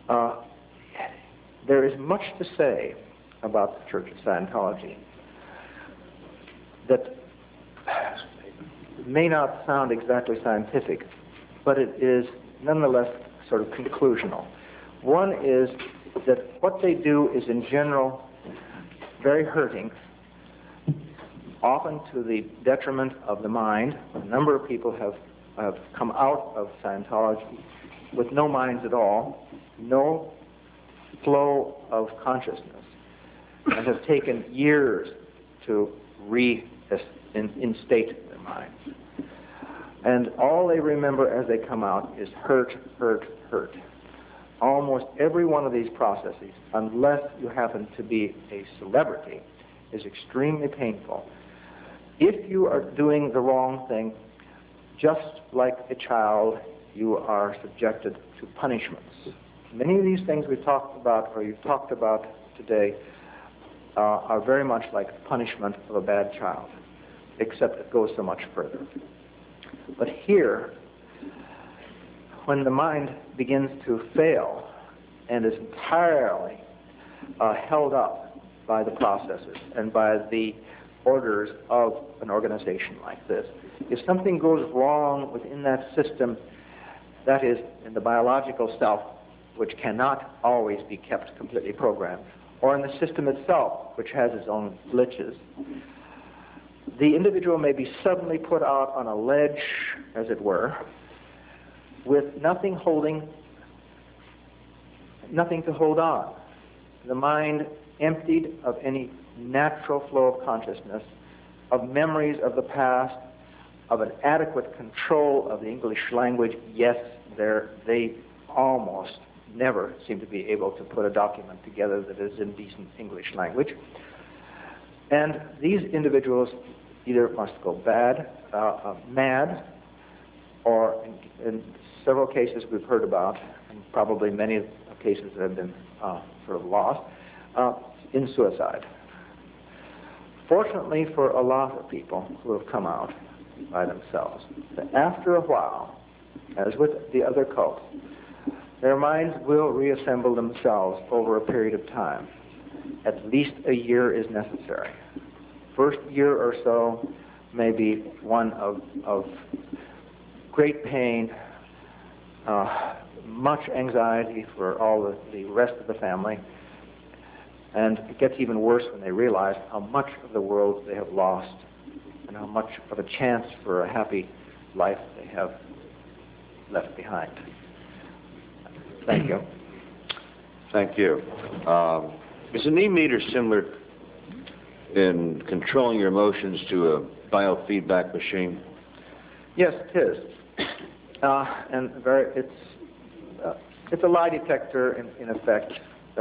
Uh, there is much to say about the Church of Scientology that may not sound exactly scientific, but it is nonetheless sort of conclusional. One is that what they do is in general very hurting, often to the detriment of the mind. A number of people have come out of Scientology with no minds at all, no flow of consciousness, and have taken years to reinstate their minds. And all they remember as they come out is hurt, hurt, hurt. Almost every one of these processes, unless you happen to be a celebrity, is extremely painful. If you are doing the wrong thing, just like a child, you are subjected to punishments. Many of these things we've talked about, or you've talked about today, are very much like the punishment of a bad child, except it goes so much further. But here, when the mind begins to fail and is entirely held up by the processes and by the orders of an organization like this, if something goes wrong within that system, that is in the biological self, which cannot always be kept completely programmed, or in the system itself, which has its own glitches, the individual may be suddenly put out on a ledge, as it were, with nothing to hold on. The mind emptied of any natural flow of consciousness, of memories of the past, of an adequate control of the English language. Yes, they almost never seem to be able to put a document together that is in decent English language. And these individuals either must go mad, or in several cases we've heard about, and probably many of the cases that have been sort of lost, in suicide. Fortunately for a lot of people who have come out by themselves, after a while, as with the other cults, their minds will reassemble themselves over a period of time. At least a year is necessary. First year or so may be one of great pain, much anxiety for all the rest of the family, and it gets even worse when they realize how much of the world they have lost and how much of a chance for a happy life they have left behind. Thank you. Thank you. Is an e-meter similar in controlling your emotions to a biofeedback machine? Yes, it is. And it's a lie detector in effect.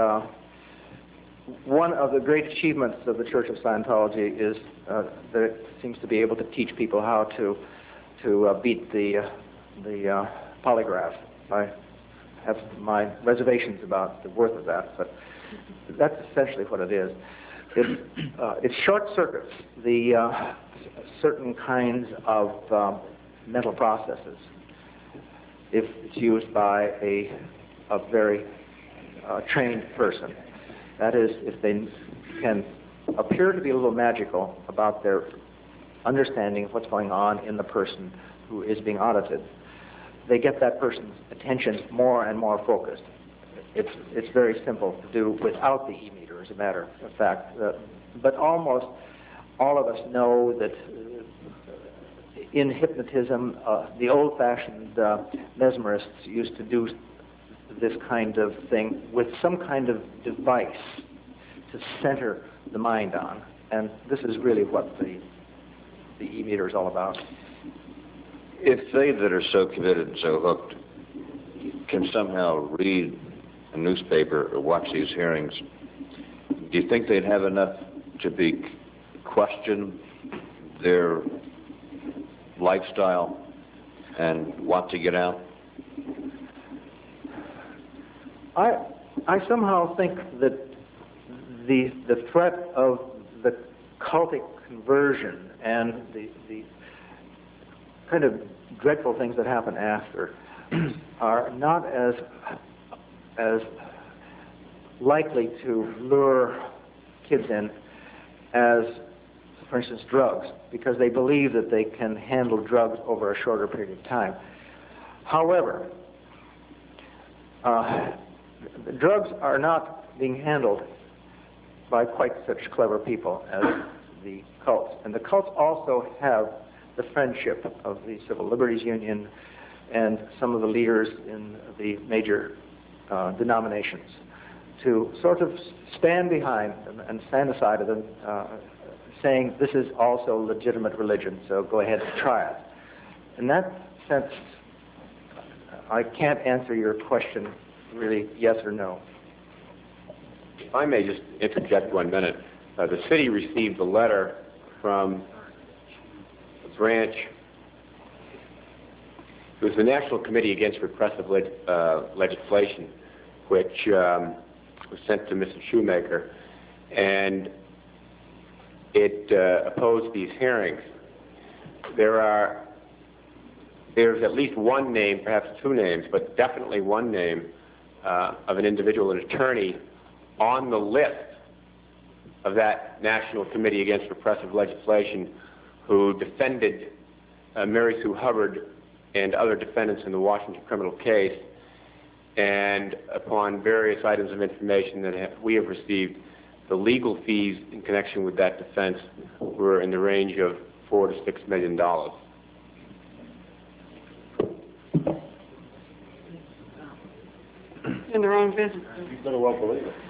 One of the great achievements of the Church of Scientology is that it seems to be able to teach people how to beat the polygraph. I have my reservations about the worth of that, but that's essentially what it is. It short circuits the certain kinds of mental processes if it's used by a very trained person. That is, if they can appear to be a little magical about their understanding of what's going on in the person who is being audited, they get that person's attention more and more focused. It's very simple to do without the e-meter, as a matter of fact. But almost all of us know that in hypnotism, the old-fashioned mesmerists used to do this kind of thing with some kind of device to center the mind on. And this is really what the e-meter is all about. If they that are so committed and so hooked can somehow read a newspaper or watch these hearings, do you think they'd have enough to question their lifestyle and want to get out? I somehow think that the threat of the cultic conversion and the kind of dreadful things that happen after are not as as likely to lure kids in as, for instance, drugs, because they believe that they can handle drugs over a shorter period of time. However, drugs are not being handled by quite such clever people as the cults. And the cults also have the friendship of the Civil Liberties Union and some of the leaders in the major denominations to sort of stand behind them and stand aside of them, saying this is also legitimate religion, so go ahead and try it. In that sense, I can't answer your question really yes or no. If I may just interject 1 minute. The city received a letter from a branch. It was the National Committee Against Repressive Legislation, which was sent to Mrs. Shoemaker, and it opposed these hearings. There's at least one name, perhaps two names, but definitely one name of an individual, an attorney, on the list of that National Committee Against Repressive Legislation who defended Mary Sue Hubbard and other defendants in the Washington criminal case. And upon various items of information that we have received, the legal fees in connection with that defense were in the range of $4 to $6 million. In their own business. You better well believe it.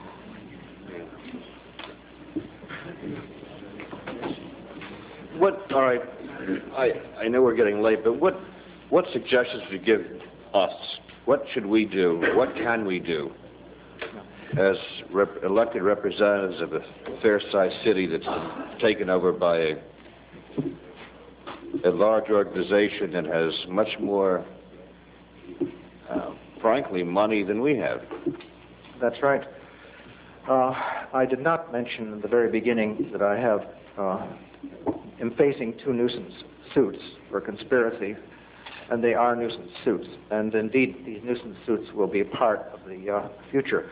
All right, I know we're getting late, but what suggestions would you give us? What should we do? What can we do as elected representatives of a fair-sized city that's taken over by a large organization that has much more, frankly, money than we have? That's right. I did not mention in the very beginning that I have am facing 2 nuisance suits for conspiracy, and they are nuisance suits. And indeed, these nuisance suits will be a part of the future.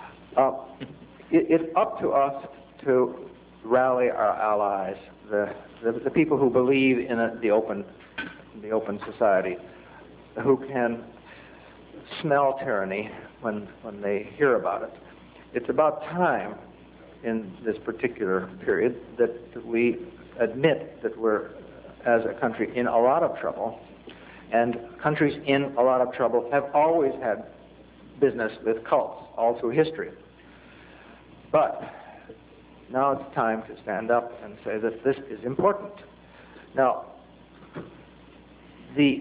It's up to us to rally our allies, the people who believe in the open society, who can smell tyranny when they hear about it. It's about time in this particular period that we admit that we're, as a country, in a lot of trouble, and countries in a lot of trouble have always had business with cults all through history. But now it's time to stand up and say that this is important. Now, these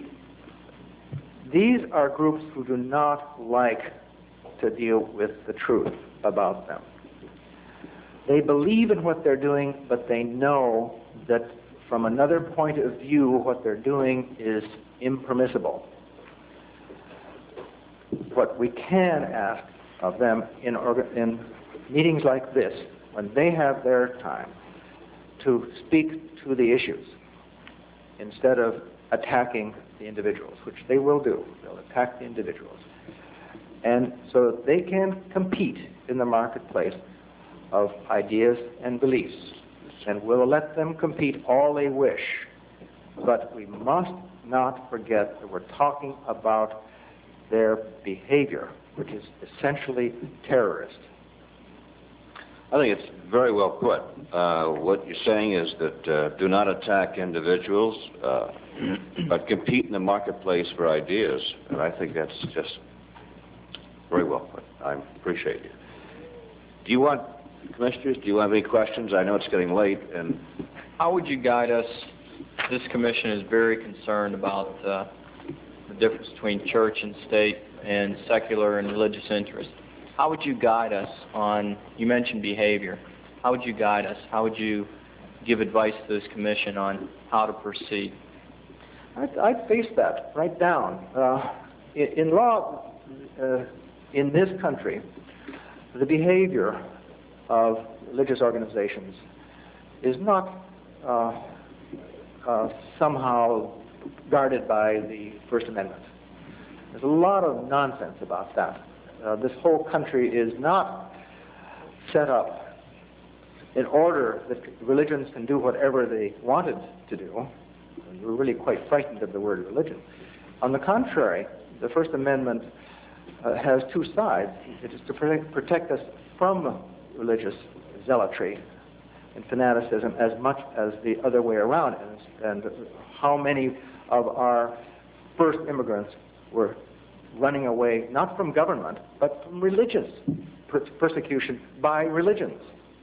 are groups who do not like to deal with the truth about them. They believe in what they're doing, but they know that from another point of view, what they're doing is impermissible. What we can ask of them in meetings like this, when they have their time, to speak to the issues instead of attacking the individuals, which they will do. They'll attack the individuals. And so that they can compete in the marketplace of ideas and beliefs. And we'll let them compete all they wish. But we must not forget that we're talking about their behavior, which is essentially terrorist. I think it's very well put. What you're saying is that do not attack individuals, but compete in the marketplace for ideas. And I think that's just very well put. I appreciate it. Commissioners, do you have any questions? I know it's getting late. And how would you guide us? This commission is very concerned about the difference between church and state and secular and religious interests. How would you guide us on, you mentioned behavior, how would you guide us? How would you give advice to this commission on how to proceed? I'd face that right down. In law, in this country, the behavior of religious organizations is not somehow guarded by the First Amendment. There's a lot of nonsense about that. this whole country is not set up in order that religions can do whatever they wanted to do. We're really quite frightened of the word religion. On the contrary, the First Amendment has two sides. It is to protect us from religious zealotry and fanaticism as much as the other way around is. And how many of our first immigrants were running away not from government, but from religious persecution by religions.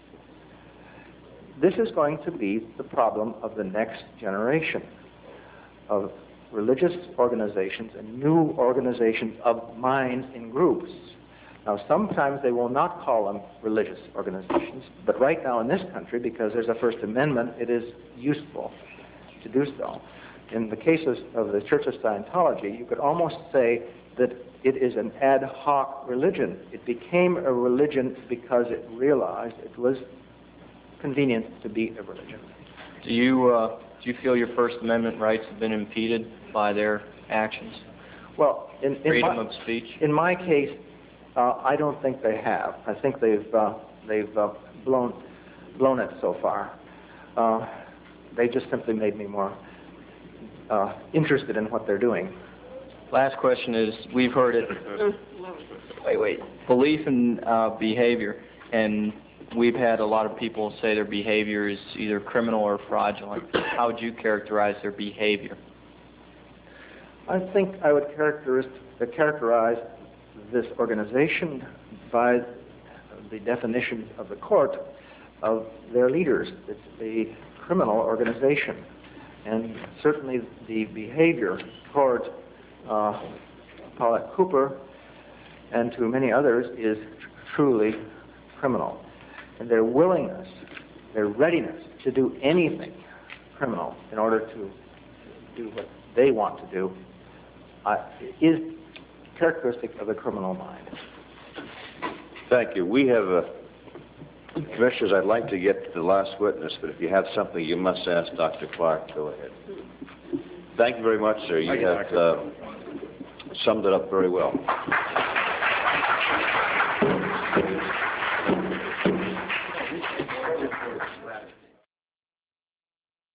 This is going to be the problem of the next generation of religious organizations and new organizations of minds in groups. Now, sometimes they will not call them religious organizations, but right now in this country, because there's a First Amendment, it is useful to do so. In the cases of the Church of Scientology, you could almost say that it is an ad hoc religion. It became a religion because it realized it was convenient to be a religion. Do you feel your First Amendment rights have been impeded by their actions? Well, freedom of speech? In my case, I don't think they have. I think they've blown it so far. They just simply made me more interested in what they're doing. Last question is, we've heard it. Wait. Belief in behavior, and we've had a lot of people say their behavior is either criminal or fraudulent. How would you characterize their behavior? I think I would characterize this organization by the definition of the court of their leaders. It's a criminal organization, and certainly the behavior toward Paulette Cooper and to many others is truly criminal. And their willingness, their readiness to do anything criminal in order to do what they want to do is characteristic of the criminal mind. Thank you. We have, Commissioners, I'd like to get to the last witness, but if you have something you must ask Dr. Clark, go ahead. Thank you very much, sir. You have summed it up very well.